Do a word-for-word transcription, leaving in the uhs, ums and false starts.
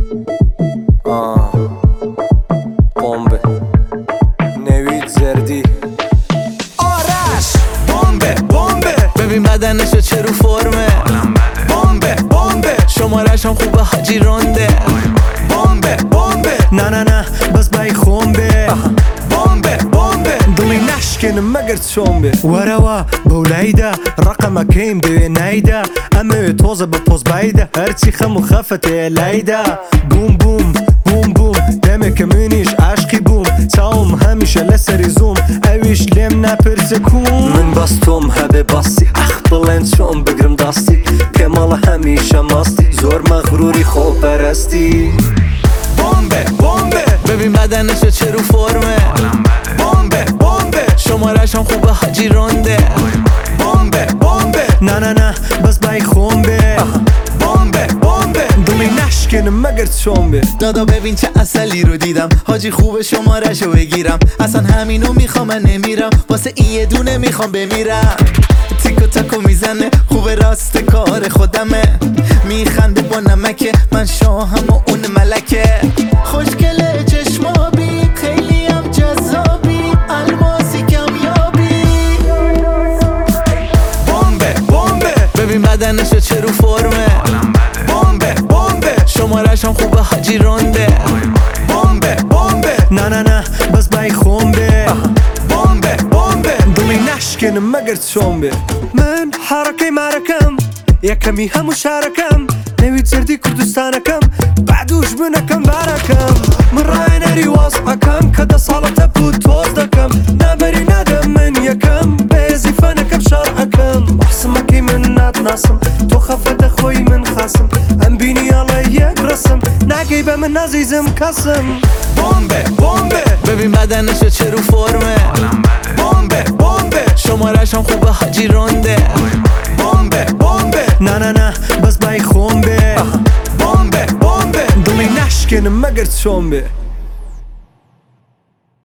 آه بمب نوید زردی آرش بمبه بمبه ببین بدنشو چه رو فرمه بمبه بمبه شمارش هم خوبه حاجی رونده بمبه بمبه نه نه نه بس بای خونبه بمبه بمبه دڵی ناشکێنم مەگەر چۆن بێ وەرەوە بەولایدا ڕقەمەکەیم دەوێ نایدا ئەمەوێ تۆزە بە پۆزبایدا هەرچی خەم و خەفەتێ لایدا بووم بووم بووم بووم دەمێکە منیش عاشقی بووم چاوم هەمیشە لەسەری زووم ئەویش لێم ناپرسە کوم من بەس تۆم هەبێ بەستی ئەخ بڵێن چۆن بگرم دەستی پێمەڵە هەمیشە مەستی زۆر مەغروری خۆپەرستی بمبه بمبه ببین بدنشو چه رو فرمه بمبه بمبه شمارش هم خوبه حاجی رونده بمبه بمبه نه نه نه بەس بای خۆم بێ بمبه بمبه دڵی ناشکێنم مەگەر چۆن بێ دادا ببین چه اصلی رو دیدم حاجی خوب شمارشو بگیرم اصلا همینو میخوام من نمیرم واسه این یه دونه میخوام بمیرم تیکو تاکو میزنه خوب راست کار خودمه میخنده با نمکه من شاهم و اون ملکه خوشگله چشمابی خیلی هم جذابی الماسی کمیابی بمبه بمبه ببین بدنشو چه رو فرمه بمبه بمبه شمارش هم خوبه حاجی رونده بمبه بمبه نه نه نه بەس بای خۆم بێ بمبه بمبه دڵی ناشکێنم مەگەر چۆن بێ من حڕەکەی مارەکەم یەکەمی هەموو شارەکەم نەوید زەردی کوردستانەکەم بعدوش بنەکەم بارەکەم من ڕاهێنەری وەزعەکەم کە دە ساڵەتە بوو تۆز دەکەم نابەری نادەم من یەکەم بەهێزی فەنەکەم شەڕعەکەم بەحسمەکەی من ناتناسم تۆ خەفەتە خۆی من خاسم ئەم بینی ئەڵێ یەک ڕسم ناگەی بە من نازیزم کەسم بمبه بمبه ببین بدنشو چه رو فرمه بمبه بمبه شمارش هم خوبه حاجی رونده بمبه بمبه نه نه نه بەس بای خۆم بێ بمبه بمبه دڵی ناشکێنم مەگەر چۆن بێ